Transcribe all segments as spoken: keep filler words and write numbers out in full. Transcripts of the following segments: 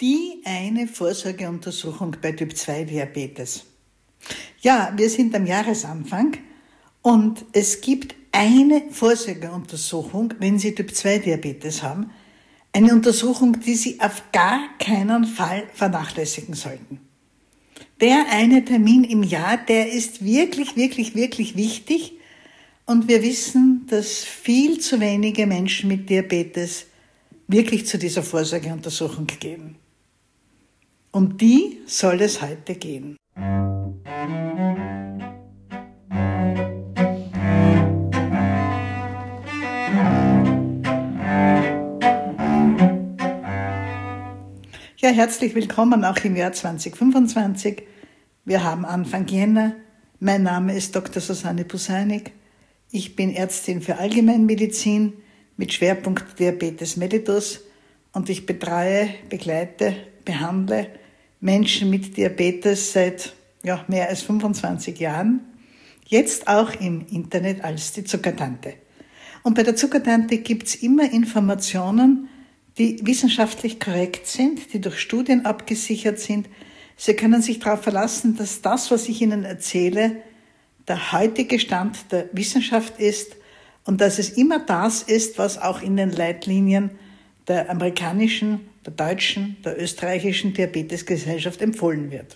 Die eine Vorsorgeuntersuchung bei Typ zwei Diabetes. Ja, wir sind am Jahresanfang und es gibt eine Vorsorgeuntersuchung, wenn Sie Typ zwei Diabetes haben. Eine Untersuchung, die Sie auf gar keinen Fall vernachlässigen sollten. Der eine Termin im Jahr, der ist wirklich, wirklich, wirklich wichtig. Und wir wissen, dass viel zu wenige Menschen mit Diabetes wirklich zu dieser Vorsorgeuntersuchung gehen. Um die soll es heute gehen. Ja, herzlich willkommen auch im Jahr zwanzig fünfundzwanzig. Wir haben Anfang Jänner. Mein Name ist Doktor Susanne Buseinig. Ich bin Ärztin für Allgemeinmedizin mit Schwerpunkt Diabetes mellitus und ich betreue, begleite, behandle Menschen mit Diabetes seit ja, mehr als fünfundzwanzig Jahren, jetzt auch im Internet als die Zuckertante. Und bei der Zuckertante gibt's immer Informationen, die wissenschaftlich korrekt sind, die durch Studien abgesichert sind. Sie können sich darauf verlassen, dass das, was ich Ihnen erzähle, der heutige Stand der Wissenschaft ist und dass es immer das ist, was auch in den Leitlinien der amerikanischen, der deutschen, der österreichischen Diabetesgesellschaft empfohlen wird.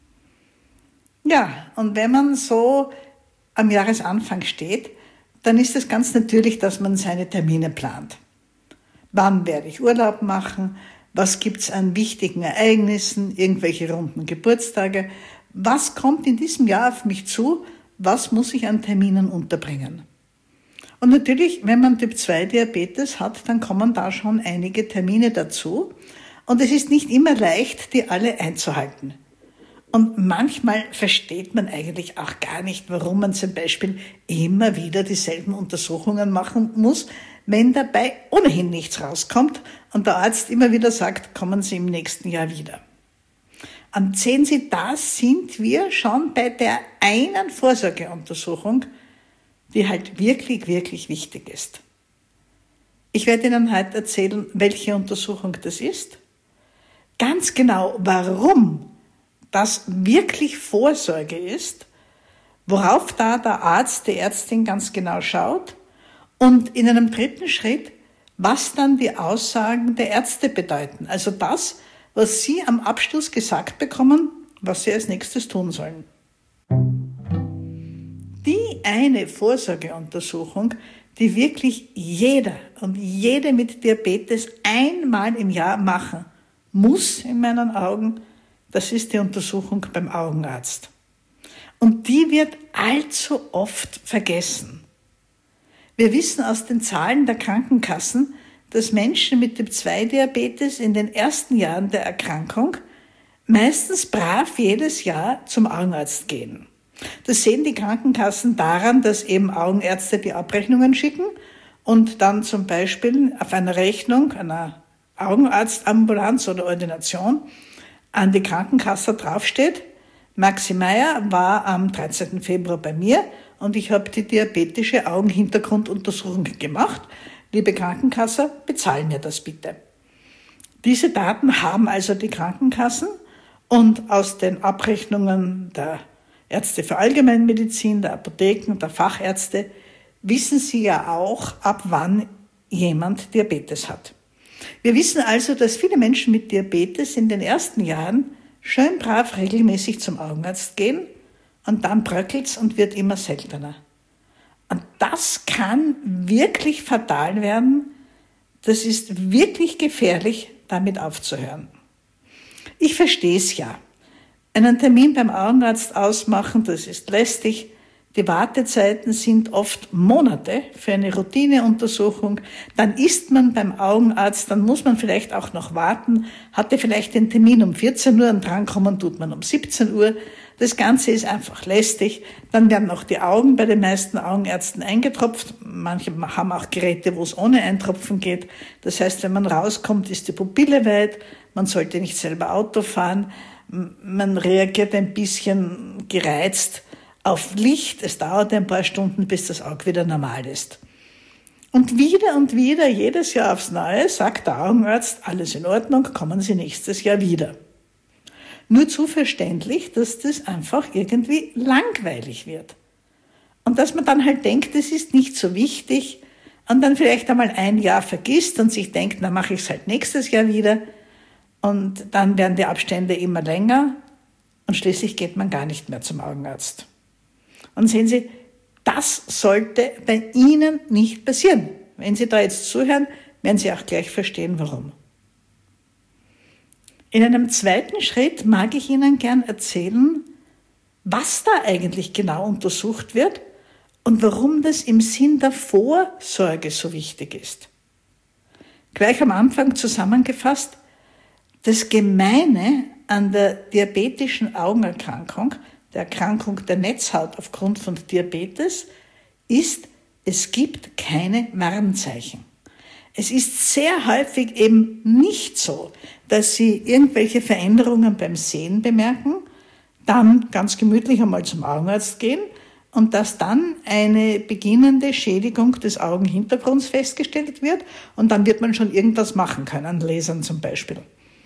Ja, und wenn man so am Jahresanfang steht, dann ist es ganz natürlich, dass man seine Termine plant. Wann werde ich Urlaub machen? Was gibt's an wichtigen Ereignissen? Irgendwelche runden Geburtstage? Was kommt in diesem Jahr auf mich zu? Was muss ich an Terminen unterbringen? Und natürlich, wenn man Typ zwei Diabetes hat, dann kommen da schon einige Termine dazu. Und es ist nicht immer leicht, die alle einzuhalten. Und manchmal versteht man eigentlich auch gar nicht, warum man zum Beispiel immer wieder dieselben Untersuchungen machen muss, wenn dabei ohnehin nichts rauskommt und der Arzt immer wieder sagt, kommen Sie im nächsten Jahr wieder. Und sehen Sie, da sind wir schon bei der einen Vorsorgeuntersuchung, die halt wirklich, wirklich wichtig ist. Ich werde Ihnen heute erzählen, welche Untersuchung das ist, ganz genau, warum das wirklich Vorsorge ist, worauf da der Arzt, die Ärztin ganz genau schaut und in einem dritten Schritt, was dann die Aussagen der Ärzte bedeuten. Also das, was Sie am Abschluss gesagt bekommen, was Sie als nächstes tun sollen. Die eine Vorsorgeuntersuchung, die wirklich jeder und jede mit Diabetes einmal im Jahr machen muss, in meinen Augen, das ist die Untersuchung beim Augenarzt. Und die wird allzu oft vergessen. Wir wissen aus den Zahlen der Krankenkassen, dass Menschen mit Typ zwei Diabetes in den ersten Jahren der Erkrankung meistens brav jedes Jahr zum Augenarzt gehen. Das sehen die Krankenkassen daran, dass eben Augenärzte die Abrechnungen schicken und dann zum Beispiel auf einer Rechnung, einer Augenarztambulanz oder Ordination an die Krankenkasse draufsteht, Maxi Meier war am dreizehnten Februar bei mir und ich habe die diabetische Augenhintergrunduntersuchung gemacht. Liebe Krankenkasse, bezahlen mir das bitte. Diese Daten haben also die Krankenkassen und aus den Abrechnungen der Ärzte für Allgemeinmedizin, der Apotheken, der Fachärzte wissen sie ja auch, ab wann jemand Diabetes hat. Wir wissen also, dass viele Menschen mit Diabetes in den ersten Jahren schön brav regelmäßig zum Augenarzt gehen und dann bröckelt's und wird immer seltener. Und das kann wirklich fatal werden. Das ist wirklich gefährlich, damit aufzuhören. Ich verstehe es ja. Einen Termin beim Augenarzt ausmachen, das ist lästig. Die Wartezeiten sind oft Monate für eine Routineuntersuchung. Dann ist man beim Augenarzt, dann muss man vielleicht auch noch warten, hatte vielleicht den Termin um vierzehn Uhr und drankommen tut man um siebzehn Uhr. Das Ganze ist einfach lästig. Dann werden auch die Augen bei den meisten Augenärzten eingetropft. Manche haben auch Geräte, wo es ohne Eintropfen geht. Das heißt, wenn man rauskommt, ist die Pupille weit. Man sollte nicht selber Auto fahren. Man reagiert ein bisschen gereizt auf Licht. Es dauert ein paar Stunden, bis das Auge wieder normal ist. Und wieder und wieder, jedes Jahr aufs Neue, sagt der Augenarzt, alles in Ordnung, kommen Sie nächstes Jahr wieder. Nur zu verständlich, dass das einfach irgendwie langweilig wird. Und dass man dann halt denkt, das ist nicht so wichtig und dann vielleicht einmal ein Jahr vergisst und sich denkt, na mache ich es halt nächstes Jahr wieder. Und dann werden die Abstände immer länger und schließlich geht man gar nicht mehr zum Augenarzt. Und sehen Sie, das sollte bei Ihnen nicht passieren. Wenn Sie da jetzt zuhören, werden Sie auch gleich verstehen, warum. In einem zweiten Schritt mag ich Ihnen gern erzählen, was da eigentlich genau untersucht wird und warum das im Sinn der Vorsorge so wichtig ist. Gleich am Anfang zusammengefasst, das Gemeine an der diabetischen Augenerkrankung, der Erkrankung der Netzhaut aufgrund von Diabetes, ist, es gibt keine Warnzeichen. Es ist sehr häufig eben nicht so, dass Sie irgendwelche Veränderungen beim Sehen bemerken, dann ganz gemütlich einmal zum Augenarzt gehen und dass dann eine beginnende Schädigung des Augenhintergrunds festgestellt wird und dann wird man schon irgendwas machen können, Lasern zum Beispiel.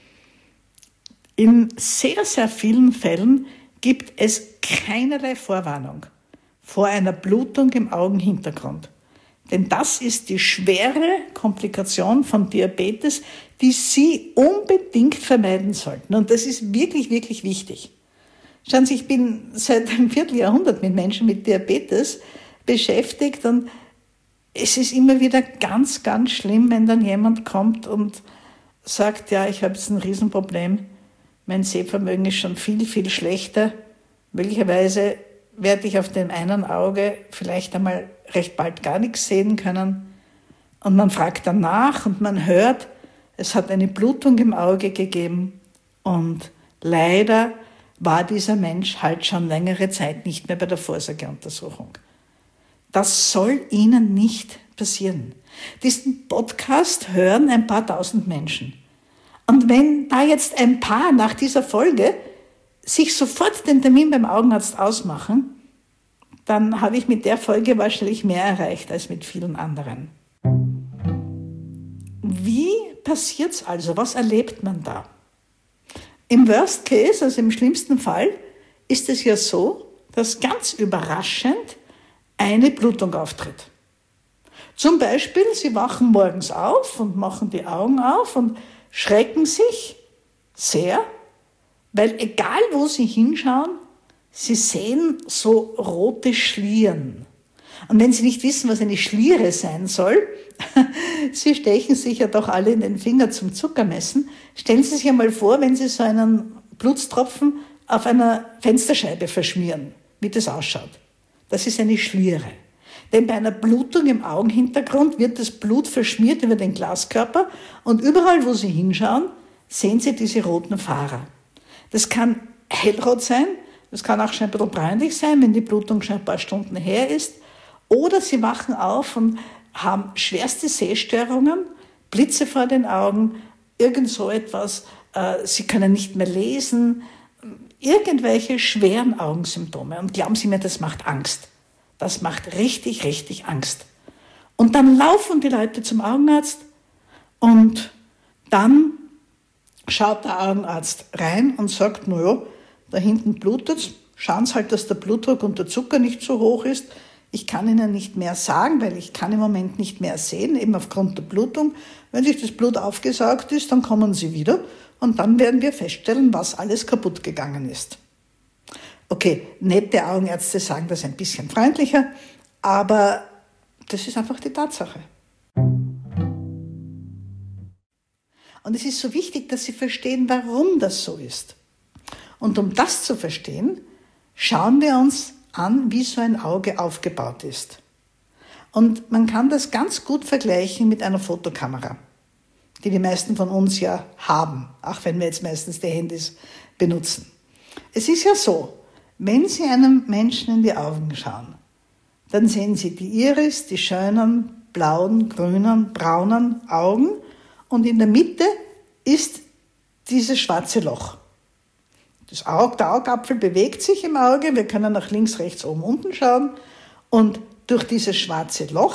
In sehr, sehr vielen Fällen gibt es keinerlei Vorwarnung vor einer Blutung im Augenhintergrund. Denn das ist die schwere Komplikation von Diabetes, die Sie unbedingt vermeiden sollten. Und das ist wirklich, wirklich wichtig. Schauen Sie, ich bin seit einem Vierteljahrhundert mit Menschen mit Diabetes beschäftigt und es ist immer wieder ganz, ganz schlimm, wenn dann jemand kommt und sagt, ja, ich habe jetzt ein Riesenproblem. Mein Sehvermögen ist schon viel, viel schlechter. Möglicherweise werde ich auf dem einen Auge vielleicht einmal recht bald gar nichts sehen können. Und man fragt dann nach und man hört, es hat eine Blutung im Auge gegeben. Und leider war dieser Mensch halt schon längere Zeit nicht mehr bei der Vorsorgeuntersuchung. Das soll Ihnen nicht passieren. Diesen Podcast hören ein paar tausend Menschen. Und wenn da jetzt ein paar nach dieser Folge sich sofort den Termin beim Augenarzt ausmachen, dann habe ich mit der Folge wahrscheinlich mehr erreicht als mit vielen anderen. Wie passiert's also? Was erlebt man da? Im Worst Case, also im schlimmsten Fall, ist es ja so, dass ganz überraschend eine Blutung auftritt. Zum Beispiel, Sie wachen morgens auf und machen die Augen auf und schrecken sich sehr, weil egal wo Sie hinschauen, Sie sehen so rote Schlieren. Und wenn Sie nicht wissen, was eine Schliere sein soll, Sie stechen sich ja doch alle in den Finger zum Zuckermessen, stellen Sie sich einmal vor, wenn Sie so einen Blutstropfen auf einer Fensterscheibe verschmieren, wie das ausschaut. Das ist eine Schliere. Denn bei einer Blutung im Augenhintergrund wird das Blut verschmiert über den Glaskörper und überall, wo Sie hinschauen, sehen Sie diese roten Fahrer. Das kann hellrot sein, das kann auch schon ein bisschen bräunlich sein, wenn die Blutung schon ein paar Stunden her ist. Oder Sie wachen auf und haben schwerste Sehstörungen, Blitze vor den Augen, irgend so etwas, äh, Sie können nicht mehr lesen, irgendwelche schweren Augensymptome. Und glauben Sie mir, das macht Angst. Das macht richtig, richtig Angst. Und dann laufen die Leute zum Augenarzt und dann schaut der Augenarzt rein und sagt, na ja, da hinten blutet's, schauen Sie halt, dass der Blutdruck und der Zucker nicht so hoch ist. Ich kann Ihnen nicht mehr sagen, weil ich kann im Moment nicht mehr sehen, eben aufgrund der Blutung. Wenn sich das Blut aufgesaugt ist, dann kommen Sie wieder und dann werden wir feststellen, was alles kaputt gegangen ist. Okay, nette Augenärzte sagen das ein bisschen freundlicher, aber das ist einfach die Tatsache. Und es ist so wichtig, dass Sie verstehen, warum das so ist. Und um das zu verstehen, schauen wir uns an, wie so ein Auge aufgebaut ist. Und man kann das ganz gut vergleichen mit einer Fotokamera, die die meisten von uns ja haben, auch wenn wir jetzt meistens die Handys benutzen. Es ist ja so, wenn Sie einem Menschen in die Augen schauen, dann sehen Sie die Iris, die schönen blauen, grünen, braunen Augen und in der Mitte ist dieses schwarze Loch. Das Auge, der Augapfel bewegt sich im Auge, wir können nach links, rechts, oben, unten schauen und durch dieses schwarze Loch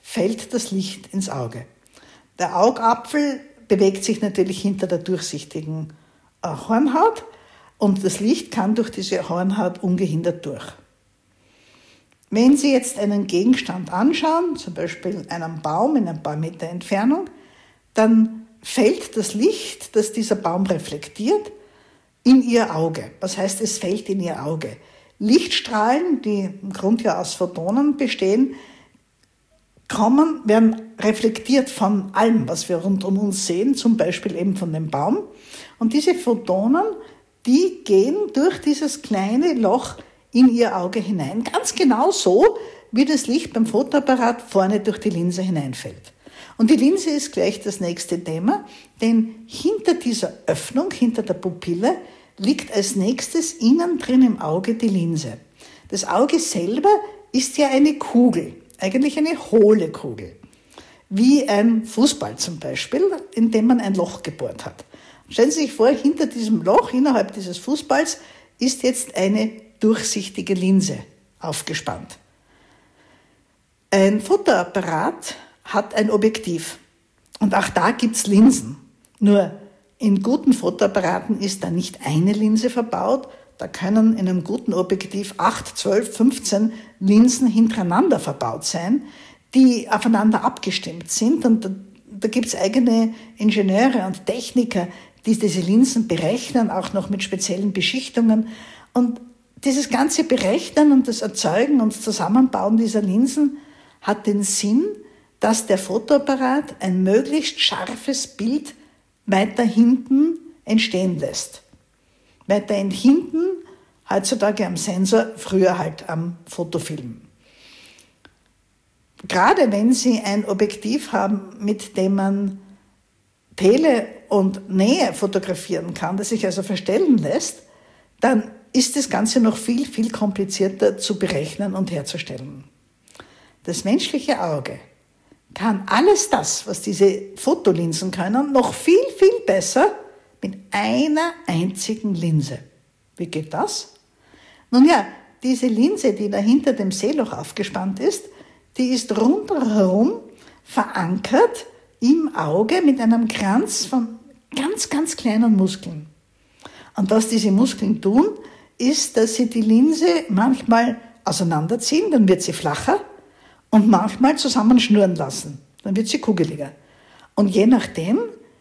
fällt das Licht ins Auge. Der Augapfel bewegt sich natürlich hinter der durchsichtigen Hornhaut und das Licht kann durch diese Hornhaut ungehindert durch. Wenn Sie jetzt einen Gegenstand anschauen, zum Beispiel einen Baum in ein paar Meter Entfernung, dann fällt das Licht, das dieser Baum reflektiert, in Ihr Auge. Was heißt, es fällt in Ihr Auge? Lichtstrahlen, die im Grunde ja aus Photonen bestehen, kommen, werden reflektiert von allem, was wir rund um uns sehen, zum Beispiel eben von dem Baum. Und diese Photonen, die gehen durch dieses kleine Loch in Ihr Auge hinein, ganz genau so, wie das Licht beim Fotoapparat vorne durch die Linse hineinfällt. Und die Linse ist gleich das nächste Thema, denn hinter dieser Öffnung, hinter der Pupille, liegt als nächstes innen drin im Auge die Linse. Das Auge selber ist ja eine Kugel, eigentlich eine hohle Kugel, wie ein Fußball zum Beispiel, in dem man ein Loch gebohrt hat. Stellen Sie sich vor, hinter diesem Loch, innerhalb dieses Fußballs, ist jetzt eine durchsichtige Linse aufgespannt. Ein Fotoapparat hat ein Objektiv und auch da gibt's Linsen. Nur in guten Fotoapparaten ist da nicht eine Linse verbaut, da können in einem guten Objektiv acht, zwölf, fünfzehn Linsen hintereinander verbaut sein, die aufeinander abgestimmt sind und da, da gibt's eigene Ingenieure und Techniker, die diese Linsen berechnen, auch noch mit speziellen Beschichtungen. Und dieses ganze Berechnen und das Erzeugen und Zusammenbauen dieser Linsen hat den Sinn, dass der Fotoapparat ein möglichst scharfes Bild weiter hinten entstehen lässt. Weiter hinten, heutzutage am Sensor, früher halt am Fotofilm. Gerade wenn Sie ein Objektiv haben, mit dem man Tele- und Nähe fotografieren kann, das sich also verstellen lässt, dann ist das Ganze noch viel, viel komplizierter zu berechnen und herzustellen. Das menschliche Auge kann alles das, was diese Fotolinsen können, noch viel, viel besser mit einer einzigen Linse. Wie geht das? Nun ja, diese Linse, die da hinter dem Sehloch aufgespannt ist, die ist rundherum verankert im Auge mit einem Kranz von ganz, ganz kleinen Muskeln. Und was diese Muskeln tun, ist, dass sie die Linse manchmal auseinanderziehen, dann wird sie flacher, und manchmal zusammenschnüren lassen, dann wird sie kugeliger. Und je nachdem,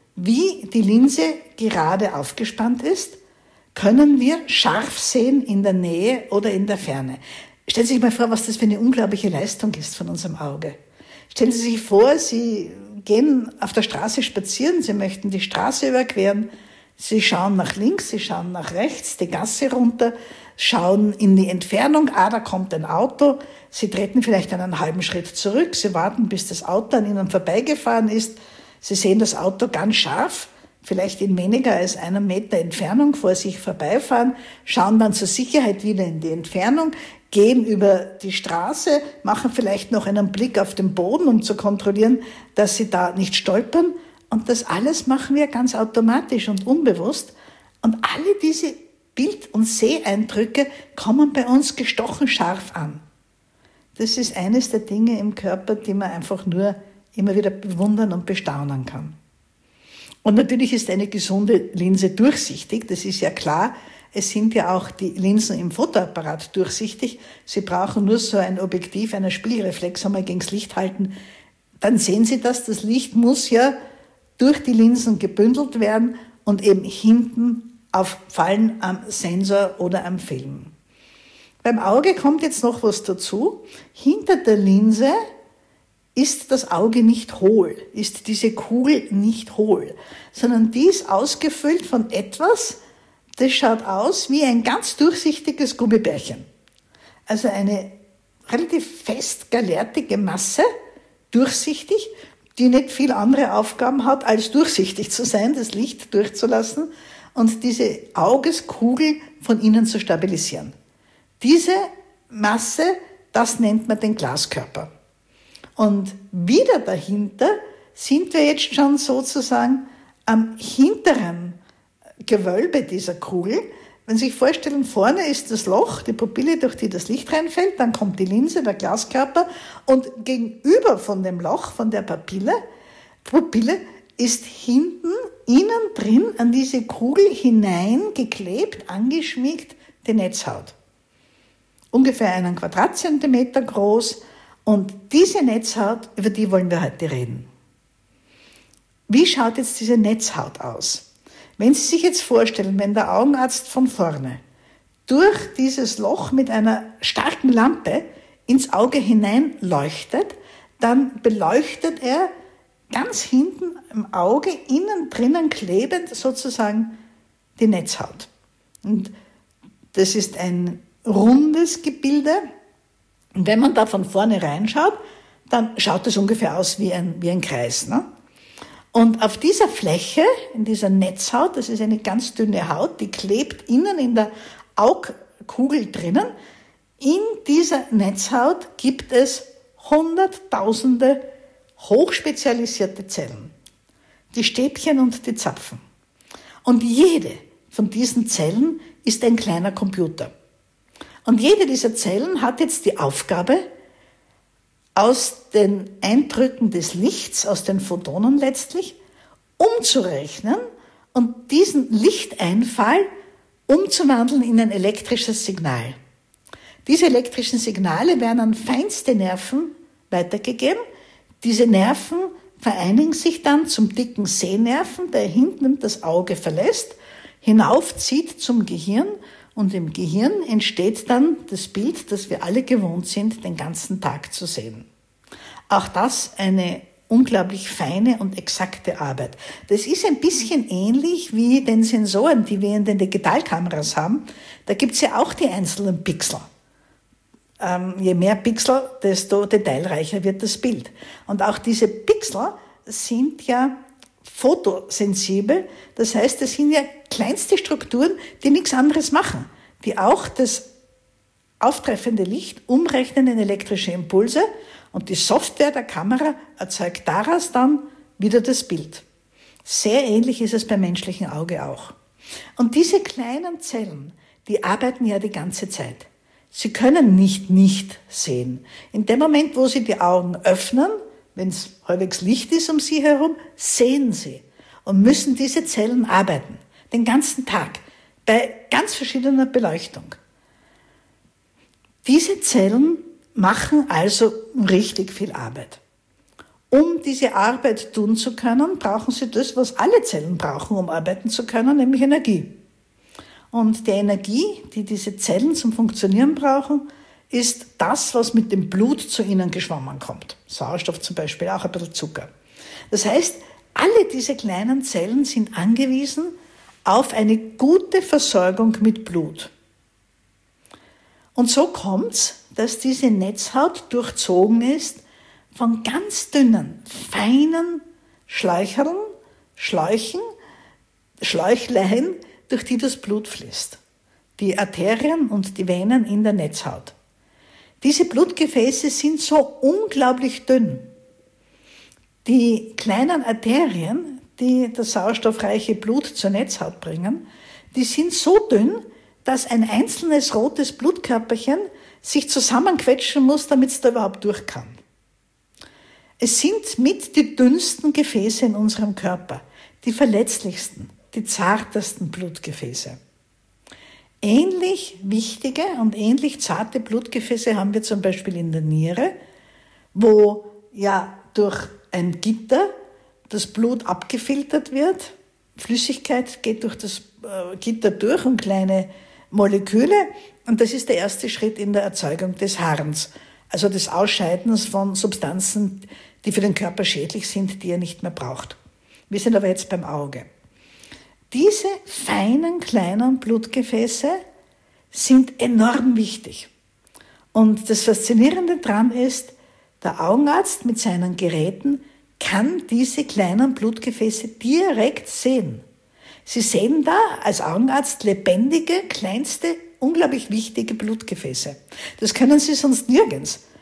wie die Linse gerade aufgespannt ist, können wir scharf sehen in der Nähe oder in der Ferne. Stellen Sie sich mal vor, was das für eine unglaubliche Leistung ist von unserem Auge. Stellen Sie sich vor, Sie gehen auf der Straße spazieren, Sie möchten die Straße überqueren, Sie schauen nach links, Sie schauen nach rechts, die Gasse runter, schauen in die Entfernung, ah, da kommt ein Auto, Sie treten vielleicht einen halben Schritt zurück, Sie warten, bis das Auto an Ihnen vorbeigefahren ist, Sie sehen das Auto ganz scharf, vielleicht in weniger als einem Meter Entfernung vor sich vorbeifahren, schauen dann zur Sicherheit wieder in die Entfernung, gehen über die Straße, machen vielleicht noch einen Blick auf den Boden, um zu kontrollieren, dass Sie da nicht stolpern. Und das alles machen wir ganz automatisch und unbewusst. Und alle diese Bild- und Seheindrücke kommen bei uns gestochen scharf an. Das ist eines der Dinge im Körper, die man einfach nur immer wieder bewundern und bestaunen kann. Und natürlich ist eine gesunde Linse durchsichtig, das ist ja klar. Es sind ja auch die Linsen im Fotoapparat durchsichtig. Sie brauchen nur so ein Objektiv, einen Spiegelreflex einmal gegen das Licht halten. Dann sehen Sie das, das Licht muss ja durch die Linsen gebündelt werden und eben hinten auffallen am Sensor oder am Film. Beim Auge kommt jetzt noch was dazu. Hinter der Linse ist das Auge nicht hohl, ist diese Kugel nicht hohl, sondern die ist ausgefüllt von etwas, das schaut aus wie ein ganz durchsichtiges Gummibärchen. Also eine relativ fest gallertige Masse, durchsichtig, die nicht viel andere Aufgaben hat, als durchsichtig zu sein, das Licht durchzulassen und diese Augeskugel von innen zu stabilisieren. Diese Masse, das nennt man den Glaskörper. Und wieder dahinter sind wir jetzt schon sozusagen am hinteren Gewölbe dieser Kugel, wenn Sie sich vorstellen, vorne ist das Loch, die Pupille, durch die das Licht reinfällt, dann kommt die Linse, der Glaskörper und gegenüber von dem Loch, von der Pupille, Pupille ist hinten, innen drin an diese Kugel hineingeklebt, angeschmiegt, die Netzhaut. Ungefähr einen Quadratzentimeter groß und diese Netzhaut, über die wollen wir heute reden. Wie schaut jetzt diese Netzhaut aus? Wenn Sie sich jetzt vorstellen, wenn der Augenarzt von vorne durch dieses Loch mit einer starken Lampe ins Auge hinein leuchtet, dann beleuchtet er ganz hinten im Auge, innen drinnen klebend sozusagen die Netzhaut. Und das ist ein rundes Gebilde. Und wenn man da von vorne reinschaut, dann schaut es ungefähr aus wie ein, wie ein Kreis, ne? Und auf dieser Fläche, in dieser Netzhaut, das ist eine ganz dünne Haut, die klebt innen in der Augkugel drinnen. In dieser Netzhaut gibt es hunderttausende hochspezialisierte Zellen, die Stäbchen und die Zapfen. Und jede von diesen Zellen ist ein kleiner Computer. Und jede dieser Zellen hat jetzt die Aufgabe, aus den Eindrücken des Lichts, aus den Photonen letztlich, umzurechnen und diesen Lichteinfall umzuwandeln in ein elektrisches Signal. Diese elektrischen Signale werden an feinste Nerven weitergegeben. Diese Nerven vereinigen sich dann zum dicken Sehnerven, der hinten das Auge verlässt, hinaufzieht zum Gehirn und im Gehirn entsteht dann das Bild, das wir alle gewohnt sind, den ganzen Tag zu sehen. Auch das eine unglaublich feine und exakte Arbeit. Das ist ein bisschen ähnlich wie den Sensoren, die wir in den Digitalkameras haben. Da gibt es ja auch die einzelnen Pixel. Ähm, je mehr Pixel, desto detailreicher wird das Bild. Und auch diese Pixel sind ja photosensibel. Das heißt, das sind ja kleinste Strukturen, die nichts anderes machen, die auch das auftreffende Licht umrechnen in elektrische Impulse und die Software der Kamera erzeugt daraus dann wieder das Bild. Sehr ähnlich ist es beim menschlichen Auge auch. Und diese kleinen Zellen, die arbeiten ja die ganze Zeit. Sie können nicht nicht sehen. In dem Moment, wo Sie die Augen öffnen, wenn es halbwegs Licht ist um Sie herum, sehen Sie und müssen diese Zellen arbeiten. Den ganzen Tag. Bei ganz verschiedener Beleuchtung. Diese Zellen machen also richtig viel Arbeit. Um diese Arbeit tun zu können, brauchen sie das, was alle Zellen brauchen, um arbeiten zu können, nämlich Energie. Und die Energie, die diese Zellen zum Funktionieren brauchen, ist das, was mit dem Blut zu ihnen geschwommen kommt. Sauerstoff zum Beispiel, auch ein bisschen Zucker. Das heißt, alle diese kleinen Zellen sind angewiesen auf eine gute Versorgung mit Blut. Und so kommt's, dass diese Netzhaut durchzogen ist von ganz dünnen, feinen Schläuchern, Schläuchen, Schläuchlein, durch die das Blut fließt. Die Arterien und die Venen in der Netzhaut. Diese Blutgefäße sind so unglaublich dünn. Die kleinen Arterien, die das sauerstoffreiche Blut zur Netzhaut bringen, die sind so dünn, dass ein einzelnes rotes Blutkörperchen sich zusammenquetschen muss, damit es da überhaupt durch kann. Es sind mit die dünnsten Gefäße in unserem Körper, die verletzlichsten, die zartesten Blutgefäße. Ähnlich wichtige und ähnlich zarte Blutgefäße haben wir zum Beispiel in der Niere, wo ja durch ein Gitter das Blut abgefiltert wird. Flüssigkeit geht durch das Gitter durch und kleine Moleküle. Und das ist der erste Schritt in der Erzeugung des Harns, also des Ausscheidens von Substanzen, die für den Körper schädlich sind, die er nicht mehr braucht. Wir sind aber jetzt beim Auge. Diese feinen, kleinen Blutgefäße sind enorm wichtig. Und das Faszinierende daran ist, der Augenarzt mit seinen Geräten kann diese kleinen Blutgefäße direkt sehen. Sie sehen da als Augenarzt lebendige, kleinste, unglaublich wichtige Blutgefäße. Das können Sie sonst nirgends.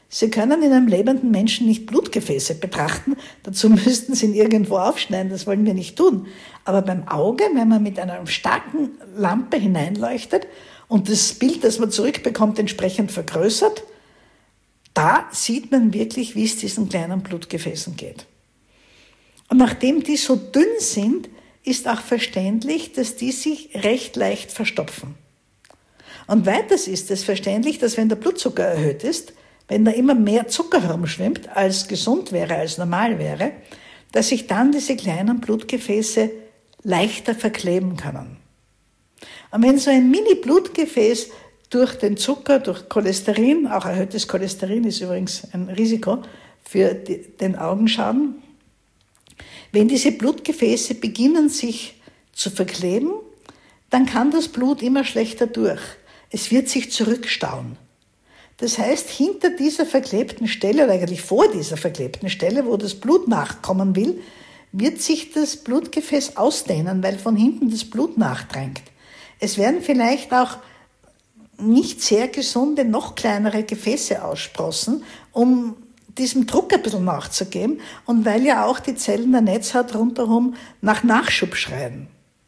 Sie können in einem lebenden Menschen nicht Blutgefäße betrachten, dazu müssten Sie ihn irgendwo aufschneiden, das wollen wir nicht tun. Aber beim Auge, wenn man mit einer starken Lampe hineinleuchtet und das Bild, das man zurückbekommt, entsprechend vergrößert, da sieht man wirklich, wie es diesen kleinen Blutgefäßen geht. Und nachdem die so dünn sind, ist auch verständlich, dass die sich recht leicht verstopfen. Und weiters ist es verständlich, dass wenn der Blutzucker erhöht ist, wenn da immer mehr Zucker herumschwimmt, als gesund wäre, als normal wäre, dass sich dann diese kleinen Blutgefäße leichter verkleben können. Und wenn so ein Mini-Blutgefäß durch den Zucker, durch Cholesterin, auch erhöhtes Cholesterin ist übrigens ein Risiko für den Augenschaden, wenn diese Blutgefäße beginnen sich zu verkleben, dann kann das Blut immer schlechter durch. Es wird sich zurückstauen. Das heißt, hinter dieser verklebten Stelle, oder eigentlich vor dieser verklebten Stelle, wo das Blut nachkommen will, wird sich das Blutgefäß ausdehnen, weil von hinten das Blut nachdrängt. Es werden vielleicht auch nicht sehr gesunde, noch kleinere Gefäße aussprossen, um diesem Druck ein bisschen nachzugeben und weil ja auch die Zellen der Netzhaut rundherum nach Nachschub schreien.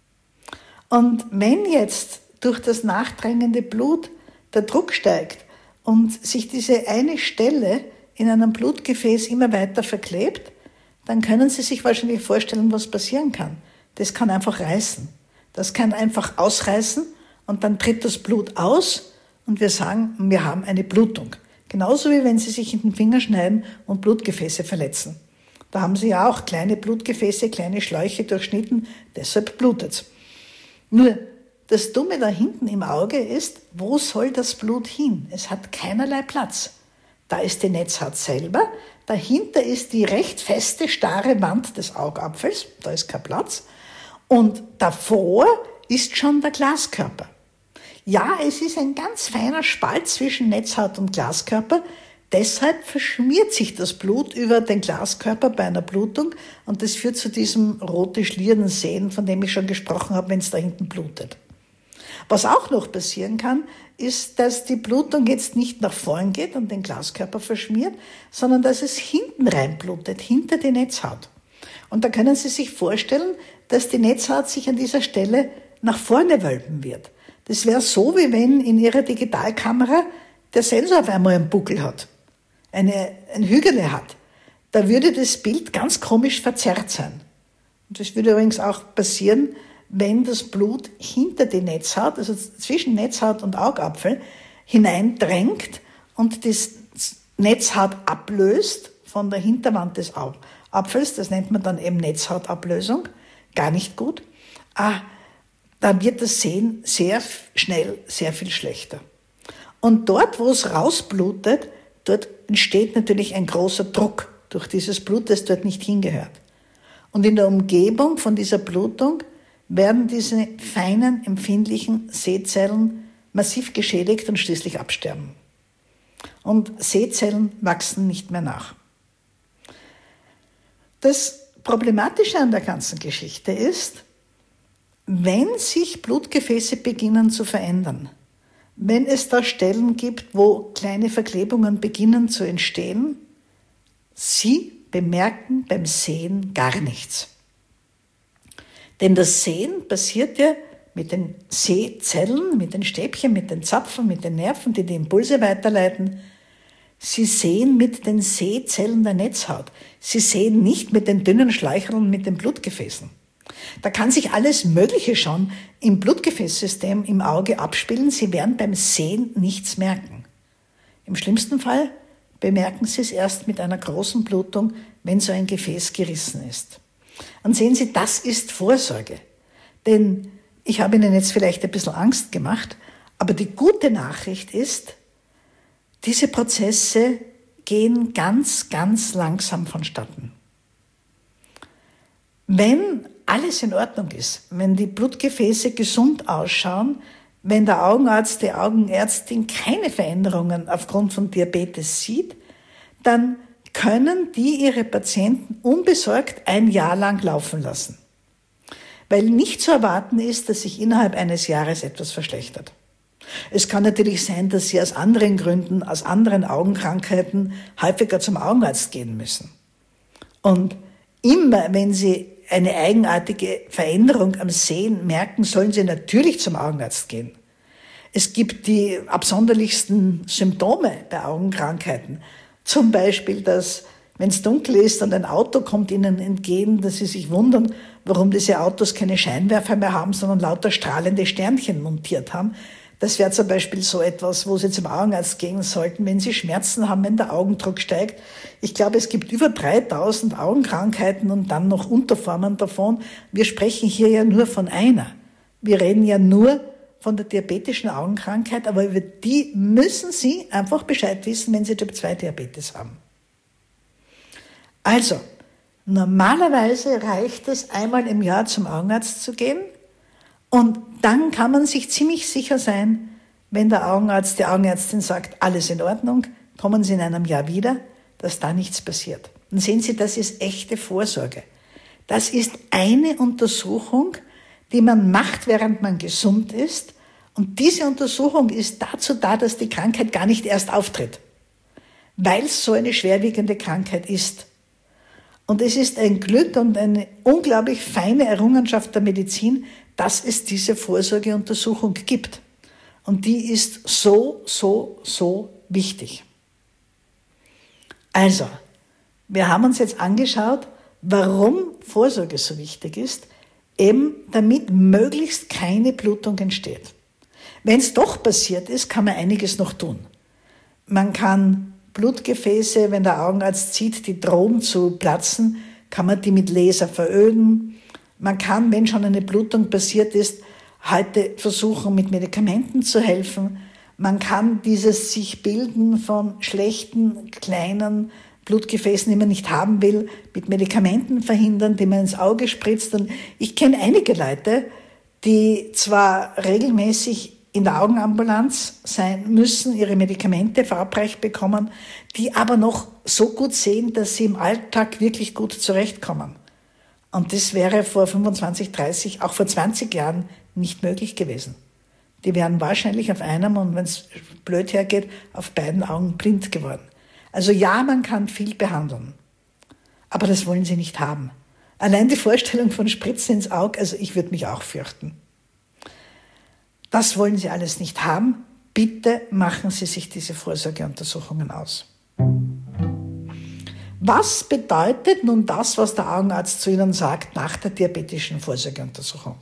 Und wenn jetzt durch das nachdrängende Blut der Druck steigt und sich diese eine Stelle in einem Blutgefäß immer weiter verklebt, dann können Sie sich wahrscheinlich vorstellen, was passieren kann. Das kann einfach reißen. Das kann einfach ausreißen und dann tritt das Blut aus und wir sagen, wir haben eine Blutung. Genauso wie wenn Sie sich in den Finger schneiden und Blutgefäße verletzen. Da haben Sie ja auch kleine Blutgefäße, kleine Schläuche durchschnitten, deshalb blutet's. Nur das Dumme da hinten im Auge ist, wo soll das Blut hin? Es hat keinerlei Platz. Da ist die Netzhaut selber, dahinter ist die recht feste, starre Wand des Augapfels, da ist kein Platz, und davor ist schon der Glaskörper. Ja, es ist ein ganz feiner Spalt zwischen Netzhaut und Glaskörper, deshalb verschmiert sich das Blut über den Glaskörper bei einer Blutung und das führt zu diesem rote schlierenden Sehen, von dem ich schon gesprochen habe, wenn es da hinten blutet. Was auch noch passieren kann, ist, dass die Blutung jetzt nicht nach vorn geht und den Glaskörper verschmiert, sondern dass es hinten reinblutet, hinter die Netzhaut. Und da können Sie sich vorstellen, dass die Netzhaut sich an dieser Stelle nach vorne wölben wird. Das wäre so, wie wenn in Ihrer Digitalkamera der Sensor auf einmal einen Buckel hat, eine, ein Hügel hat. Da würde das Bild ganz komisch verzerrt sein. Und das würde übrigens auch passieren, wenn das Blut hinter die Netzhaut, also zwischen Netzhaut und Augapfel, hineindrängt und das Netzhaut ablöst von der Hinterwand des Augapfels. Das nennt man dann eben Netzhautablösung. Gar nicht gut. Ah, da wird das Sehen sehr schnell sehr viel schlechter. Und dort, wo es rausblutet, dort entsteht natürlich ein großer Druck durch dieses Blut, das dort nicht hingehört. Und in der Umgebung von dieser Blutung werden diese feinen, empfindlichen Sehzellen massiv geschädigt und schließlich absterben. Und Sehzellen wachsen nicht mehr nach. Das Problematische an der ganzen Geschichte ist, wenn sich Blutgefäße beginnen zu verändern, wenn es da Stellen gibt, wo kleine Verklebungen beginnen zu entstehen, Sie bemerken beim Sehen gar nichts. Denn das Sehen passiert ja mit den Sehzellen, mit den Stäbchen, mit den Zapfen, mit den Nerven, die die Impulse weiterleiten. Sie sehen mit den Sehzellen der Netzhaut. Sie sehen nicht mit den dünnen Schläuchen, mit den Blutgefäßen. Da kann sich alles Mögliche schon im Blutgefäßsystem im Auge abspielen. Sie werden beim Sehen nichts merken. Im schlimmsten Fall bemerken Sie es erst mit einer großen Blutung, wenn so ein Gefäß gerissen ist. Und sehen Sie, das ist Vorsorge. Denn ich habe Ihnen jetzt vielleicht ein bisschen Angst gemacht, aber die gute Nachricht ist, diese Prozesse gehen ganz, ganz langsam vonstatten. Wenn alles in Ordnung ist, wenn die Blutgefäße gesund ausschauen, wenn der Augenarzt, die Augenärztin keine Veränderungen aufgrund von Diabetes sieht, dann können die ihre Patienten unbesorgt ein Jahr lang laufen lassen. Weil nicht zu erwarten ist, dass sich innerhalb eines Jahres etwas verschlechtert. Es kann natürlich sein, dass Sie aus anderen Gründen, aus anderen Augenkrankheiten häufiger zum Augenarzt gehen müssen. Und immer, wenn Sie eine eigenartige Veränderung am Sehen merken, sollen Sie natürlich zum Augenarzt gehen. Es gibt die absonderlichsten Symptome bei Augenkrankheiten. Zum Beispiel, dass, wenn es dunkel ist und ein Auto kommt Ihnen entgegen, dass Sie sich wundern, warum diese Autos keine Scheinwerfer mehr haben, sondern lauter strahlende Sternchen montiert haben. Das wäre zum Beispiel so etwas, wo Sie zum Augenarzt gehen sollten, wenn Sie Schmerzen haben, wenn der Augendruck steigt. Ich glaube, es gibt über dreitausend Augenkrankheiten und dann noch Unterformen davon. Wir sprechen hier ja nur von einer. Wir reden ja nur von der diabetischen Augenkrankheit, aber über die müssen Sie einfach Bescheid wissen, wenn Sie Typ zwei Diabetes haben. Also, normalerweise reicht es, einmal im Jahr zum Augenarzt zu gehen. Und dann kann man sich ziemlich sicher sein, wenn der Augenarzt, die Augenärztin sagt, alles in Ordnung, kommen Sie in einem Jahr wieder, dass da nichts passiert. Und sehen Sie, das ist echte Vorsorge. Das ist eine Untersuchung, die man macht, während man gesund ist. Und diese Untersuchung ist dazu da, dass die Krankheit gar nicht erst auftritt, weil es so eine schwerwiegende Krankheit ist. Und es ist ein Glück und eine unglaublich feine Errungenschaft der Medizin, dass es diese Vorsorgeuntersuchung gibt. Und die ist so, so, so wichtig. Also, wir haben uns jetzt angeschaut, warum Vorsorge so wichtig ist, eben damit möglichst keine Blutung entsteht. Wenn es doch passiert ist, kann man einiges noch tun. Man kann Blutgefäße, wenn der Augenarzt sieht, die drohen zu platzen, kann man die mit Laser veröden. Man kann, wenn schon eine Blutung passiert ist, heute versuchen, mit Medikamenten zu helfen. Man kann dieses sich bilden von schlechten, kleinen Blutgefäßen, die man nicht haben will, mit Medikamenten verhindern, die man ins Auge spritzt. Und ich kenne einige Leute, die zwar regelmäßig in der Augenambulanz sein müssen, ihre Medikamente verabreicht bekommen, die aber noch so gut sehen, dass sie im Alltag wirklich gut zurechtkommen. Und das wäre vor fünfundzwanzig, dreißig, auch vor zwanzig Jahren nicht möglich gewesen. Die wären wahrscheinlich auf einem und wenn es blöd hergeht, auf beiden Augen blind geworden. Also ja, man kann viel behandeln, aber das wollen sie nicht haben. Allein die Vorstellung von Spritzen ins Auge, also ich würde mich auch fürchten. Das wollen Sie alles nicht haben. Bitte machen Sie sich diese Vorsorgeuntersuchungen aus. Was bedeutet nun das, was der Augenarzt zu Ihnen sagt nach der diabetischen Vorsorgeuntersuchung?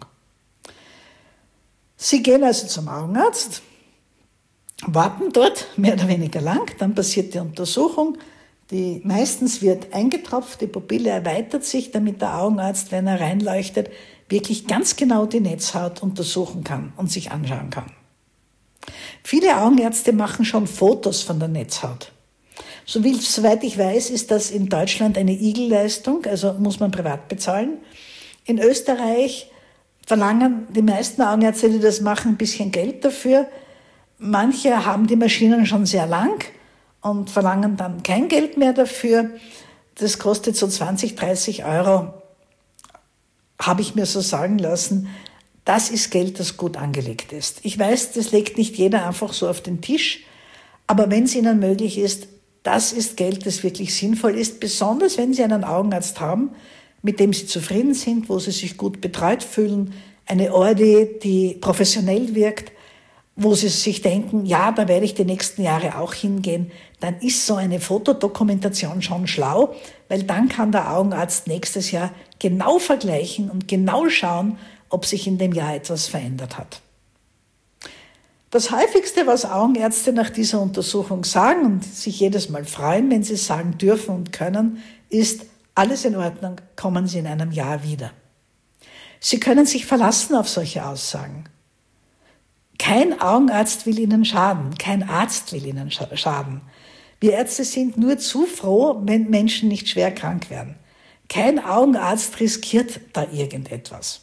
Sie gehen also zum Augenarzt, warten dort mehr oder weniger lang, dann passiert die Untersuchung. Die, meistens wird eingetropft, die Pupille erweitert sich, damit der Augenarzt, wenn er reinleuchtet, wirklich ganz genau die Netzhaut untersuchen kann und sich anschauen kann. Viele Augenärzte machen schon Fotos von der Netzhaut. So wie, soweit ich weiß, ist das in Deutschland eine Igelleistung, also muss man privat bezahlen. In Österreich verlangen die meisten Augenärzte, die das machen, ein bisschen Geld dafür. Manche haben die Maschinen schon sehr lang und verlangen dann kein Geld mehr dafür. Das kostet so zwanzig, dreißig Euro, habe ich mir so sagen lassen. Das ist Geld, das gut angelegt ist. Ich weiß, das legt nicht jeder einfach so auf den Tisch, aber wenn es Ihnen möglich ist, das ist Geld, das wirklich sinnvoll ist, besonders wenn Sie einen Augenarzt haben, mit dem Sie zufrieden sind, wo Sie sich gut betreut fühlen, eine Ordi, die professionell wirkt, wo Sie sich denken, ja, da werde ich die nächsten Jahre auch hingehen, dann ist so eine Fotodokumentation schon schlau, weil dann kann der Augenarzt nächstes Jahr genau vergleichen und genau schauen, ob sich in dem Jahr etwas verändert hat. Das häufigste, was Augenärzte nach dieser Untersuchung sagen und sich jedes Mal freuen, wenn sie es sagen dürfen und können, ist, alles in Ordnung, kommen Sie in einem Jahr wieder. Sie können sich verlassen auf solche Aussagen. Kein Augenarzt will Ihnen schaden, kein Arzt will Ihnen schaden. Wir Ärzte sind nur zu froh, wenn Menschen nicht schwer krank werden. Kein Augenarzt riskiert da irgendetwas.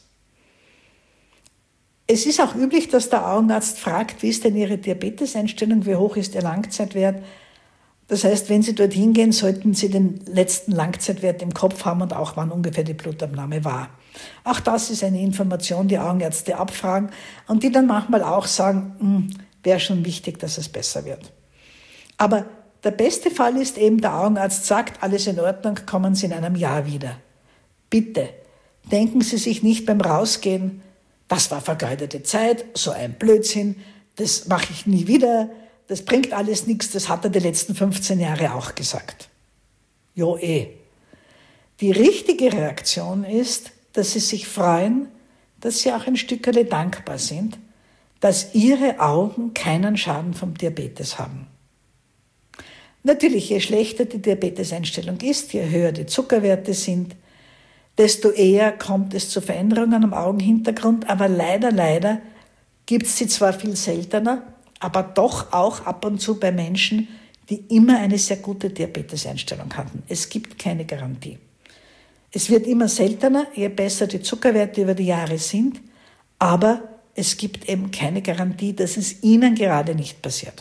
Es ist auch üblich, dass der Augenarzt fragt, wie ist denn Ihre Diabeteseinstellung, wie hoch ist Ihr Langzeitwert. Das heißt, wenn Sie dorthin gehen, sollten Sie den letzten Langzeitwert im Kopf haben und auch wann ungefähr die Blutabnahme war. Auch das ist eine Information, die Augenärzte abfragen und die dann manchmal auch sagen, wäre schon wichtig, dass es besser wird. Aber der beste Fall ist eben, der Augenarzt sagt, alles in Ordnung, kommen Sie in einem Jahr wieder. Bitte, denken Sie sich nicht beim Rausgehen, das war vergeudete Zeit, so ein Blödsinn, das mache ich nie wieder, das bringt alles nichts, das hat er die letzten fünfzehn Jahre auch gesagt. Jo eh. Die richtige Reaktion ist, dass Sie sich freuen, dass Sie auch ein Stückerle dankbar sind, dass Ihre Augen keinen Schaden vom Diabetes haben. Natürlich, je schlechter die Diabeteseinstellung ist, je höher die Zuckerwerte sind, desto eher kommt es zu Veränderungen am Augenhintergrund. Aber leider, leider gibt es sie zwar viel seltener, aber doch auch ab und zu bei Menschen, die immer eine sehr gute Diabeteseinstellung hatten. Es gibt keine Garantie. Es wird immer seltener, je besser die Zuckerwerte über die Jahre sind, aber es gibt eben keine Garantie, dass es Ihnen gerade nicht passiert.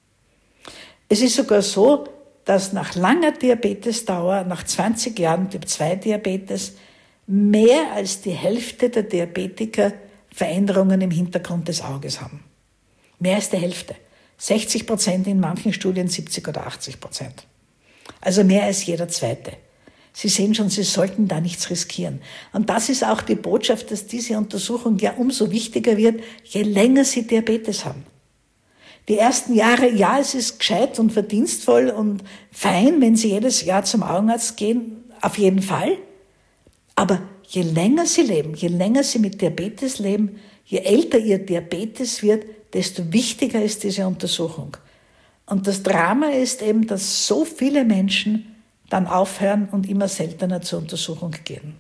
Es ist sogar so, dass nach langer Diabetesdauer, nach zwanzig Jahren Typ zwei Diabetes, mehr als die Hälfte der Diabetiker Veränderungen im Hintergrund des Auges haben. Mehr als die Hälfte. sechzig Prozent in manchen Studien, siebzig oder achtzig Prozent. Also mehr als jeder Zweite. Sie sehen schon, Sie sollten da nichts riskieren. Und das ist auch die Botschaft, dass diese Untersuchung ja umso wichtiger wird, je länger Sie Diabetes haben. Die ersten Jahre, ja, es ist gescheit und verdienstvoll und fein, wenn Sie jedes Jahr zum Augenarzt gehen, auf jeden Fall. Aber je länger Sie leben, je länger Sie mit Diabetes leben, je älter Ihr Diabetes wird, desto wichtiger ist diese Untersuchung. Und das Drama ist eben, dass so viele Menschen dann aufhören und immer seltener zur Untersuchung gehen.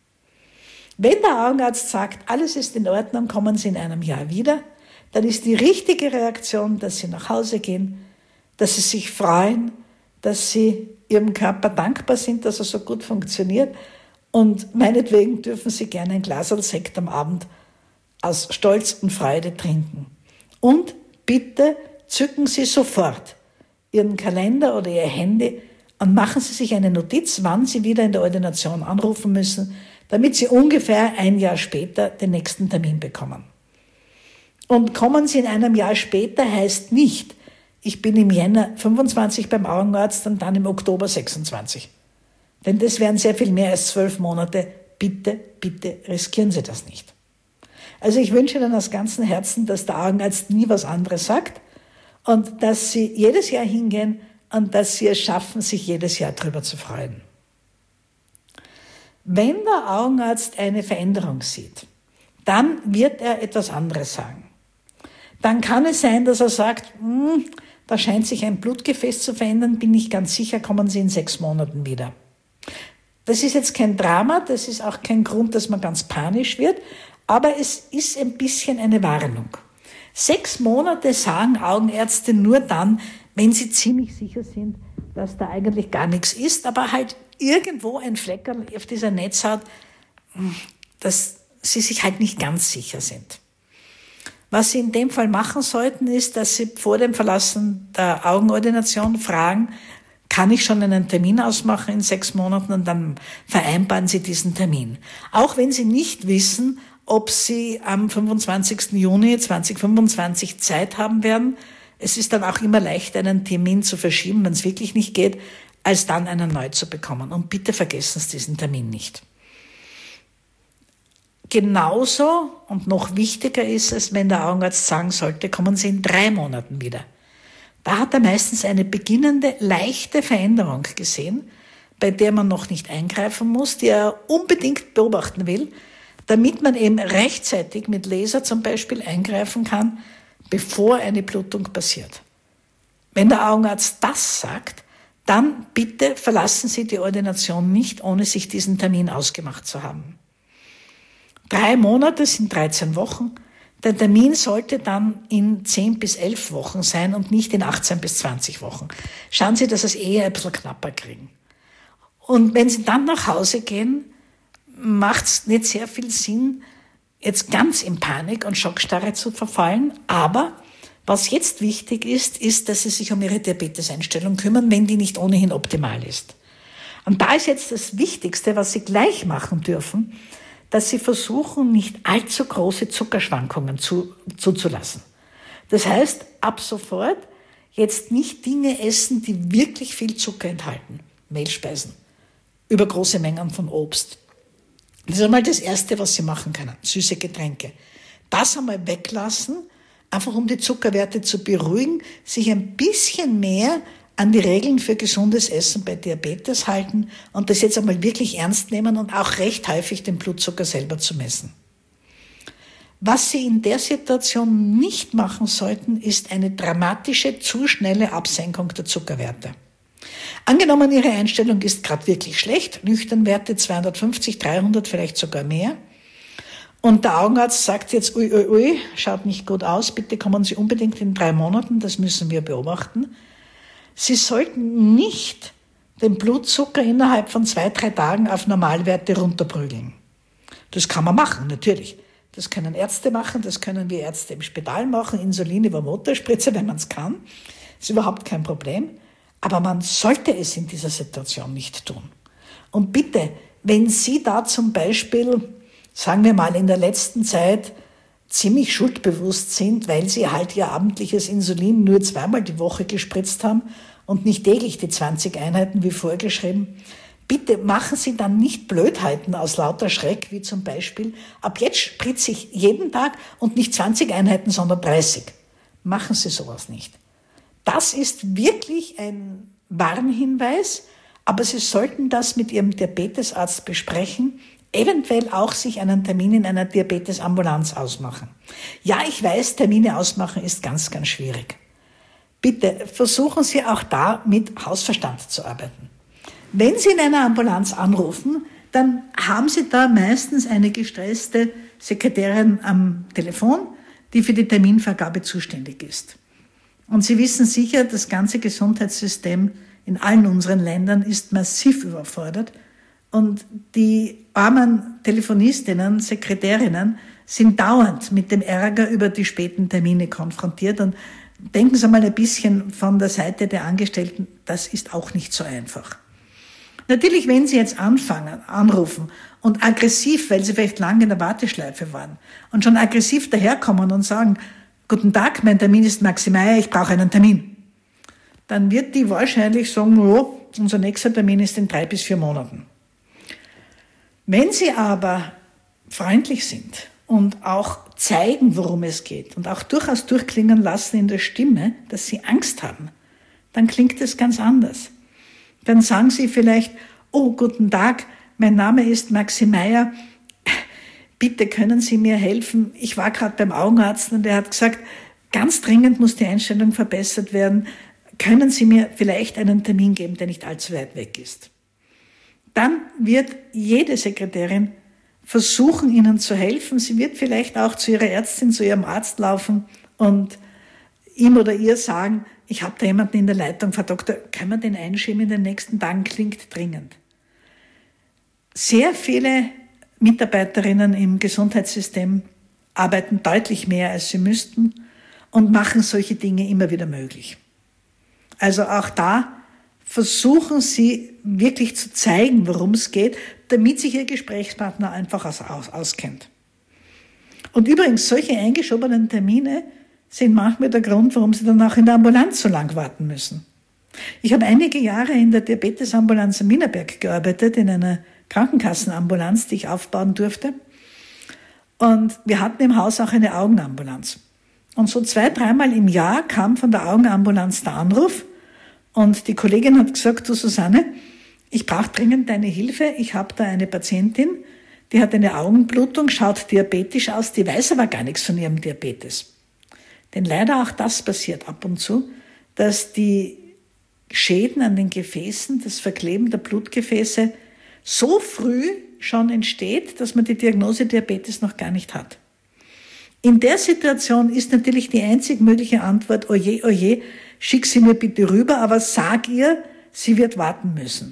Wenn der Augenarzt sagt, alles ist in Ordnung, kommen Sie in einem Jahr wieder, dann ist die richtige Reaktion, dass Sie nach Hause gehen, dass Sie sich freuen, dass Sie Ihrem Körper dankbar sind, dass er so gut funktioniert. Und meinetwegen dürfen Sie gerne ein Glasl Sekt am Abend aus Stolz und Freude trinken. Und bitte zücken Sie sofort Ihren Kalender oder Ihr Handy und machen Sie sich eine Notiz, wann Sie wieder in der Ordination anrufen müssen, damit Sie ungefähr ein Jahr später den nächsten Termin bekommen. Und kommen Sie in einem Jahr später heißt nicht, ich bin im Jänner fünfundzwanzig beim Augenarzt und dann im Oktober sechsundzwanzig. Denn das wären sehr viel mehr als zwölf Monate. Bitte, bitte riskieren Sie das nicht. Also ich wünsche Ihnen aus ganzem Herzen, dass der Augenarzt nie was anderes sagt und dass Sie jedes Jahr hingehen und dass Sie es schaffen, sich jedes Jahr darüber zu freuen. Wenn der Augenarzt eine Veränderung sieht, dann wird er etwas anderes sagen. Dann kann es sein, dass er sagt, hm, da scheint sich ein Blutgefäß zu verändern, bin ich ganz sicher, kommen Sie in sechs Monaten wieder. Das ist jetzt kein Drama, das ist auch kein Grund, dass man ganz panisch wird, aber es ist ein bisschen eine Warnung. Sechs Monate sagen Augenärzte nur dann, wenn sie ziemlich sicher sind, dass da eigentlich gar nichts ist, aber halt irgendwo ein Fleckerl auf dieser Netzhaut, dass sie sich halt nicht ganz sicher sind. Was Sie in dem Fall machen sollten, ist, dass Sie vor dem Verlassen der Augenordination fragen, kann ich schon einen Termin ausmachen in sechs Monaten und dann vereinbaren Sie diesen Termin. Auch wenn Sie nicht wissen, ob Sie am fünfundzwanzigsten Juni zweitausendfünfundzwanzig Zeit haben werden. Es ist dann auch immer leichter, einen Termin zu verschieben, wenn es wirklich nicht geht, als dann einen neu zu bekommen. Und bitte vergessen Sie diesen Termin nicht. Genauso und noch wichtiger ist es, wenn der Augenarzt sagen sollte, kommen Sie in drei Monaten wieder. Da hat er meistens eine beginnende, leichte Veränderung gesehen, bei der man noch nicht eingreifen muss, die er unbedingt beobachten will, damit man eben rechtzeitig mit Laser zum Beispiel eingreifen kann, bevor eine Blutung passiert. Wenn der Augenarzt das sagt, dann bitte verlassen Sie die Ordination nicht, ohne sich diesen Termin ausgemacht zu haben. Drei Monate sind dreizehn Wochen. Der Termin sollte dann in zehn bis elf Wochen sein und nicht in achtzehn bis zwanzig Wochen. Schauen Sie, dass Sie es eher ein bisschen knapper kriegen. Und wenn Sie dann nach Hause gehen, macht es nicht sehr viel Sinn, jetzt ganz in Panik und Schockstarre zu verfallen. Aber was jetzt wichtig ist, ist, dass Sie sich um Ihre Diabeteseinstellung kümmern, wenn die nicht ohnehin optimal ist. Und da ist jetzt das Wichtigste, was Sie gleich machen dürfen, dass Sie versuchen, nicht allzu große Zuckerschwankungen zu, zuzulassen. Das heißt, ab sofort jetzt nicht Dinge essen, die wirklich viel Zucker enthalten. Mehlspeisen, über große Mengen von Obst. Das ist einmal das Erste, was Sie machen können. Süße Getränke. Das einmal weglassen, einfach um die Zuckerwerte zu beruhigen, sich ein bisschen mehr an die Regeln für gesundes Essen bei Diabetes halten und das jetzt einmal wirklich ernst nehmen und auch recht häufig den Blutzucker selber zu messen. Was Sie in der Situation nicht machen sollten, ist eine dramatische, zu schnelle Absenkung der Zuckerwerte. Angenommen, Ihre Einstellung ist gerade wirklich schlecht, Nüchternwerte zweihundertfünfzig, dreihundert, vielleicht sogar mehr, und der Augenarzt sagt jetzt, ui, ui, ui, schaut nicht gut aus, bitte kommen Sie unbedingt in drei Monaten, das müssen wir beobachten. Sie sollten nicht den Blutzucker innerhalb von zwei, drei Tagen auf Normalwerte runterprügeln. Das kann man machen, natürlich. Das können Ärzte machen, das können wir Ärzte im Spital machen, Insulin über Motorspritze, wenn man es kann. Das ist überhaupt kein Problem. Aber man sollte es in dieser Situation nicht tun. Und bitte, wenn Sie da zum Beispiel, sagen wir mal, in der letzten Zeit ziemlich schuldbewusst sind, weil Sie halt Ihr abendliches Insulin nur zweimal die Woche gespritzt haben und nicht täglich die zwanzig Einheiten wie vorgeschrieben, bitte machen Sie dann nicht Blödheiten aus lauter Schreck, wie zum Beispiel, ab jetzt spritze ich jeden Tag und nicht zwanzig Einheiten, sondern dreißig. Machen Sie sowas nicht. Das ist wirklich ein Warnhinweis, aber Sie sollten das mit Ihrem Diabetesarzt besprechen, eventuell auch sich einen Termin in einer Diabetesambulanz ausmachen. Ja, ich weiß, Termine ausmachen ist ganz, ganz schwierig. Bitte versuchen Sie auch da mit Hausverstand zu arbeiten. Wenn Sie in einer Ambulanz anrufen, dann haben Sie da meistens eine gestresste Sekretärin am Telefon, die für die Terminvergabe zuständig ist. Und Sie wissen sicher, das ganze Gesundheitssystem in allen unseren Ländern ist massiv überfordert. Und die armen Telefonistinnen, Sekretärinnen sind dauernd mit dem Ärger über die späten Termine konfrontiert. Und denken Sie mal ein bisschen von der Seite der Angestellten, das ist auch nicht so einfach. Natürlich, wenn Sie jetzt anfangen, anrufen und aggressiv, weil Sie vielleicht lange in der Warteschleife waren und schon aggressiv daherkommen und sagen, guten Tag, mein Termin ist Maxi Meier, ich brauche einen Termin, dann wird die wahrscheinlich sagen, oh, unser nächster Termin ist in drei bis vier Monaten. Wenn Sie aber freundlich sind und auch zeigen, worum es geht und auch durchaus durchklingen lassen in der Stimme, dass Sie Angst haben, dann klingt es ganz anders. Dann sagen Sie vielleicht, oh, guten Tag, mein Name ist Maxi Meier, bitte können Sie mir helfen? Ich war gerade beim Augenarzt und er hat gesagt, ganz dringend muss die Einstellung verbessert werden. Können Sie mir vielleicht einen Termin geben, der nicht allzu weit weg ist? Dann wird jede Sekretärin versuchen, Ihnen zu helfen. Sie wird vielleicht auch zu Ihrer Ärztin, zu Ihrem Arzt laufen und ihm oder ihr sagen, ich habe da jemanden in der Leitung, Frau Doktor, können wir den einschieben in den nächsten Tagen, klingt dringend. Sehr viele Mitarbeiterinnen im Gesundheitssystem arbeiten deutlich mehr, als sie müssten und machen solche Dinge immer wieder möglich. Also auch da versuchen Sie wirklich zu zeigen, worum es geht, damit sich Ihr Gesprächspartner einfach aus, aus, auskennt. Und übrigens, solche eingeschobenen Termine sind manchmal der Grund, warum Sie dann auch in der Ambulanz so lang warten müssen. Ich habe einige Jahre in der Diabetesambulanz am Wienerberg gearbeitet, in einer Krankenkassenambulanz, die ich aufbauen durfte. Und wir hatten im Haus auch eine Augenambulanz. Und so zwei, dreimal im Jahr kam von der Augenambulanz der Anruf und die Kollegin hat gesagt, du Susanne, ich brauche dringend deine Hilfe. Ich habe da eine Patientin, die hat eine Augenblutung, schaut diabetisch aus, die weiß aber gar nichts von ihrem Diabetes. Denn leider auch das passiert ab und zu, dass die Schäden an den Gefäßen, das Verkleben der Blutgefäße so früh schon entsteht, dass man die Diagnose Diabetes noch gar nicht hat. In der Situation ist natürlich die einzig mögliche Antwort, oje, oje, schick sie mir bitte rüber, aber sag ihr, sie wird warten müssen.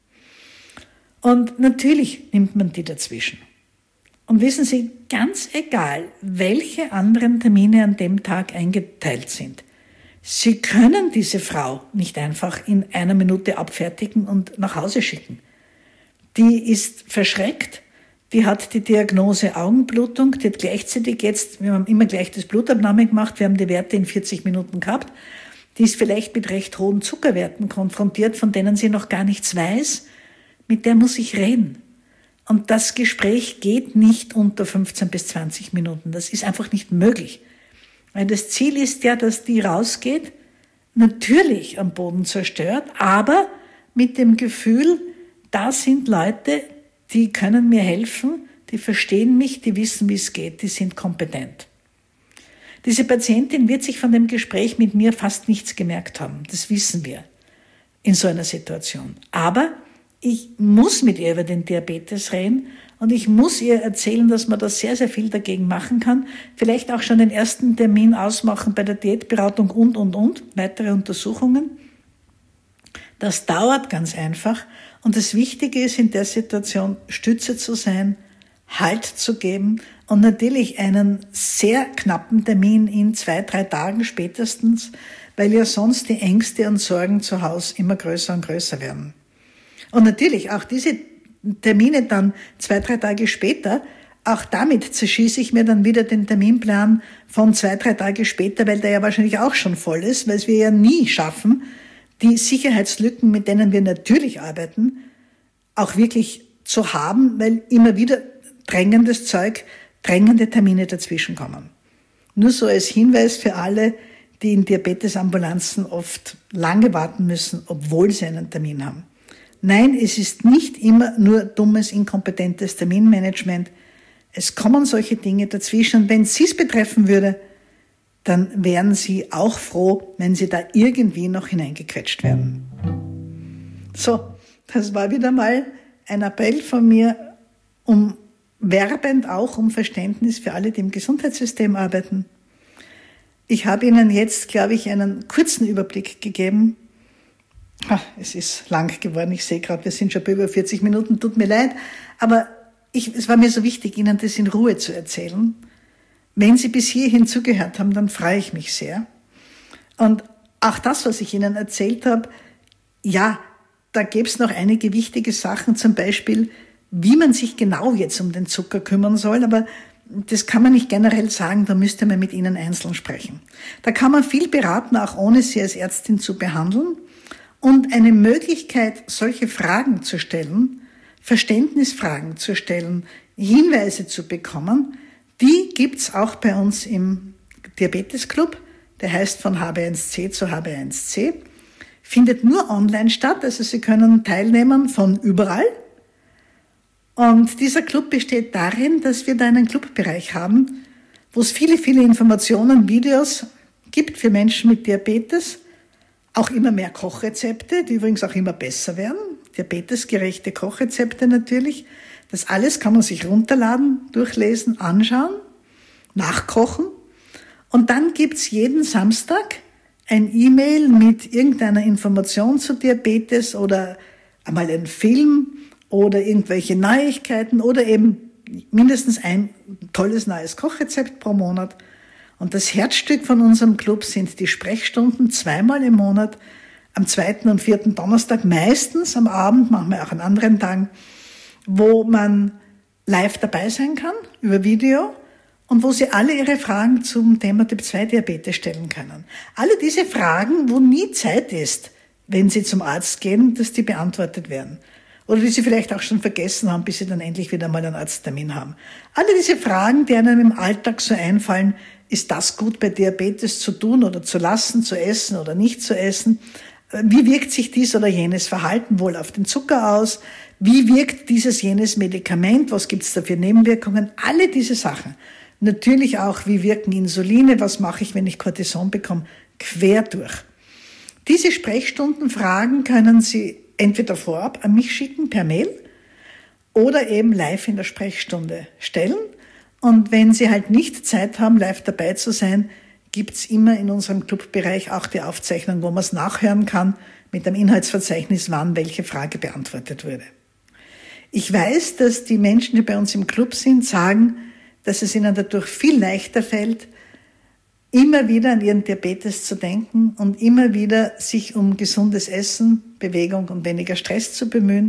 Und natürlich nimmt man die dazwischen. Und wissen Sie, ganz egal, welche anderen Termine an dem Tag eingeteilt sind, Sie können diese Frau nicht einfach in einer Minute abfertigen und nach Hause schicken. Die ist verschreckt, die hat die Diagnose Augenblutung, die hat gleichzeitig jetzt, wir haben immer gleich das Blutabnahme gemacht, wir haben die Werte in vierzig Minuten gehabt, die ist vielleicht mit recht hohen Zuckerwerten konfrontiert, von denen sie noch gar nichts weiß, mit der muss ich reden. Und das Gespräch geht nicht unter fünfzehn bis zwanzig Minuten, das ist einfach nicht möglich. Weil das Ziel ist ja, dass die rausgeht, natürlich am Boden zerstört, aber mit dem Gefühl, da sind Leute, die können mir helfen, die verstehen mich, die wissen, wie es geht, die sind kompetent. Diese Patientin wird sich von dem Gespräch mit mir fast nichts gemerkt haben, das wissen wir in so einer Situation. Aber ich muss mit ihr über den Diabetes reden und ich muss ihr erzählen, dass man da sehr, sehr viel dagegen machen kann. Vielleicht auch schon den ersten Termin ausmachen bei der Diätberatung und, und, und, weitere Untersuchungen. Das dauert ganz einfach. Und das Wichtige ist in der Situation, Stütze zu sein, Halt zu geben und natürlich einen sehr knappen Termin in zwei, drei Tagen spätestens, weil ja sonst die Ängste und Sorgen zu Hause immer größer und größer werden. Und natürlich auch diese Termine dann zwei, drei Tage später, auch damit zerschieße ich mir dann wieder den Terminplan von zwei, drei Tage später, weil der ja wahrscheinlich auch schon voll ist, weil es wir ja nie schaffen, die Sicherheitslücken, mit denen wir natürlich arbeiten, auch wirklich zu haben, weil immer wieder drängendes Zeug, drängende Termine dazwischen kommen. Nur so als Hinweis für alle, die in Diabetesambulanzen oft lange warten müssen, obwohl sie einen Termin haben. Nein, es ist nicht immer nur dummes, inkompetentes Terminmanagement. Es kommen solche Dinge dazwischen. Und wenn es Sie betreffen würde, dann wären Sie auch froh, wenn Sie da irgendwie noch hineingequetscht werden. So, das war wieder mal ein Appell von mir, um werbend auch um Verständnis für alle, die im Gesundheitssystem arbeiten. Ich habe Ihnen jetzt, glaube ich, einen kurzen Überblick gegeben. Ach, es ist lang geworden, ich sehe gerade, wir sind schon bei über vierzig Minuten, tut mir leid, aber ich, es war mir so wichtig, Ihnen das in Ruhe zu erzählen. Wenn Sie bis hierhin zugehört haben, dann freue ich mich sehr. Und auch das, was ich Ihnen erzählt habe, ja, da gäbe es noch einige wichtige Sachen, zum Beispiel, wie man sich genau jetzt um den Zucker kümmern soll, aber das kann man nicht generell sagen, da müsste man mit Ihnen einzeln sprechen. Da kann man viel beraten, auch ohne Sie als Ärztin zu behandeln. Und eine Möglichkeit, solche Fragen zu stellen, Verständnisfragen zu stellen, Hinweise zu bekommen, die gibt's auch bei uns im Diabetesclub. Der heißt von H B eins C zu H B eins C. Findet nur online statt, also Sie können teilnehmen von überall. Und dieser Club besteht darin, dass wir da einen Clubbereich haben, wo es viele, viele Informationen, Videos gibt für Menschen mit Diabetes. Auch immer mehr Kochrezepte, die übrigens auch immer besser werden. Diabetesgerechte Kochrezepte natürlich. Das alles kann man sich runterladen, durchlesen, anschauen, nachkochen. Und dann gibt's jeden Samstag ein E-Mail mit irgendeiner Information zu Diabetes oder einmal ein Film oder irgendwelche Neuigkeiten oder eben mindestens ein tolles neues Kochrezept pro Monat. Und das Herzstück von unserem Club sind die Sprechstunden zweimal im Monat, am zweiten und vierten Donnerstag, meistens am Abend, manchmal auch an anderen Tagen, wo man live dabei sein kann, über Video, und wo Sie alle Ihre Fragen zum Thema Typ zwei Diabetes stellen können. Alle diese Fragen, wo nie Zeit ist, wenn Sie zum Arzt gehen, dass die beantwortet werden. Oder die Sie vielleicht auch schon vergessen haben, bis Sie dann endlich wieder mal einen Arzttermin haben. Alle diese Fragen, die einem im Alltag so einfallen, ist das gut bei Diabetes zu tun oder zu lassen, zu essen oder nicht zu essen? Wie wirkt sich dies oder jenes Verhalten wohl auf den Zucker aus? Wie wirkt dieses jenes Medikament? Was gibt es da für Nebenwirkungen? Alle diese Sachen. Natürlich auch, wie wirken Insuline? Was mache ich, wenn ich Cortison bekomme? Quer durch. Diese Sprechstundenfragen können Sie entweder vorab an mich schicken per Mail oder eben live in der Sprechstunde stellen. Und wenn Sie halt nicht Zeit haben, live dabei zu sein, gibt's immer in unserem Clubbereich auch die Aufzeichnung, wo man es nachhören kann, mit dem Inhaltsverzeichnis, wann welche Frage beantwortet wurde. Ich weiß, dass die Menschen, die bei uns im Club sind, sagen, dass es ihnen dadurch viel leichter fällt, immer wieder an ihren Diabetes zu denken und immer wieder sich um gesundes Essen, Bewegung und weniger Stress zu bemühen,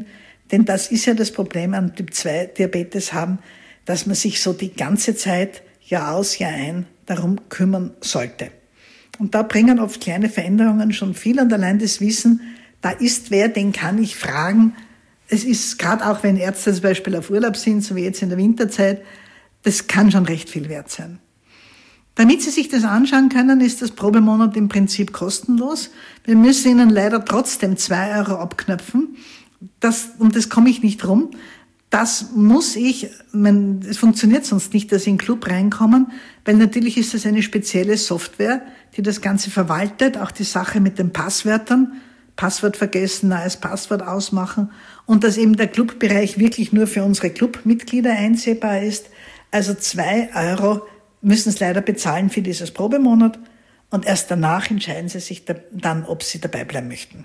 Denn das ist ja das Problem am Typ zwei Diabetes haben, dass man sich so die ganze Zeit, Jahr aus, Jahr ein, darum kümmern sollte. Und da bringen oft kleine Veränderungen schon viel und allein das Wissen, da ist wer, den kann ich fragen. Es ist gerade auch, wenn Ärzte zum Beispiel auf Urlaub sind, so wie jetzt in der Winterzeit, das kann schon recht viel wert sein. Damit Sie sich das anschauen können, ist das Probemonat im Prinzip kostenlos. Wir müssen Ihnen leider trotzdem zwei Euro abknöpfen. Das, um das komme ich nicht rum. Das muss ich, mein, es funktioniert sonst nicht, dass Sie in den Club reinkommen, weil natürlich ist das eine spezielle Software, die das Ganze verwaltet, auch die Sache mit den Passwörtern, Passwort vergessen, neues Passwort ausmachen und dass eben der Clubbereich wirklich nur für unsere Clubmitglieder einsehbar ist. Also zwei Euro müssen Sie leider bezahlen für dieses Probemonat und erst danach entscheiden Sie sich dann, ob Sie dabei bleiben möchten.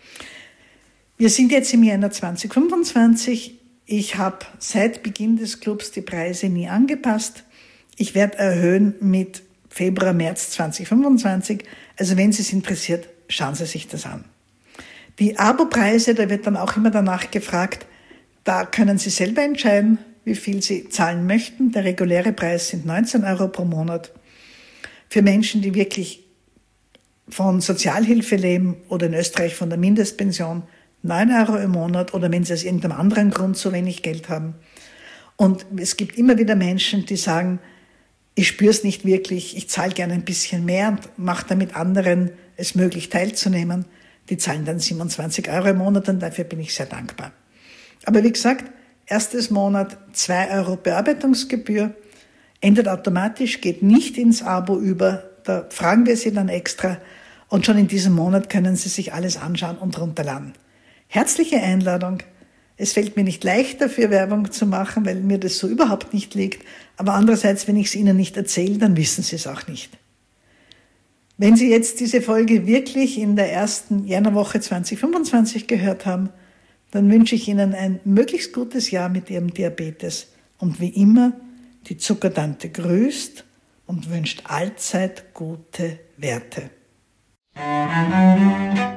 Wir sind jetzt im Jänner zwanzig fünfundzwanzig. Ich habe seit Beginn des Clubs die Preise nie angepasst. Ich werde erhöhen mit Februar, März zwanzig fünfundzwanzig. Also wenn Sie es interessiert, schauen Sie sich das an. Die Abo-Preise, da wird dann auch immer danach gefragt, da können Sie selber entscheiden, wie viel Sie zahlen möchten. Der reguläre Preis sind neunzehn Euro pro Monat. Für Menschen, die wirklich von Sozialhilfe leben oder in Österreich von der Mindestpension, neun Euro im Monat oder wenn Sie aus irgendeinem anderen Grund so wenig Geld haben. Und es gibt immer wieder Menschen, die sagen, ich spüre es nicht wirklich, ich zahle gerne ein bisschen mehr und mache damit anderen es möglich teilzunehmen. Die zahlen dann siebenundzwanzig Euro im Monat und dafür bin ich sehr dankbar. Aber wie gesagt, erstes Monat zwei Euro Bearbeitungsgebühr, endet automatisch, geht nicht ins Abo über, da fragen wir Sie dann extra und schon in diesem Monat können Sie sich alles anschauen und runterladen. Herzliche Einladung. Es fällt mir nicht leicht, dafür Werbung zu machen, weil mir das so überhaupt nicht liegt. Aber andererseits, wenn ich es Ihnen nicht erzähle, dann wissen Sie es auch nicht. Wenn Sie jetzt diese Folge wirklich in der ersten Jännerwoche zwanzig fünfundzwanzig gehört haben, dann wünsche ich Ihnen ein möglichst gutes Jahr mit Ihrem Diabetes. Und wie immer, die Zuckertante grüßt und wünscht allzeit gute Werte.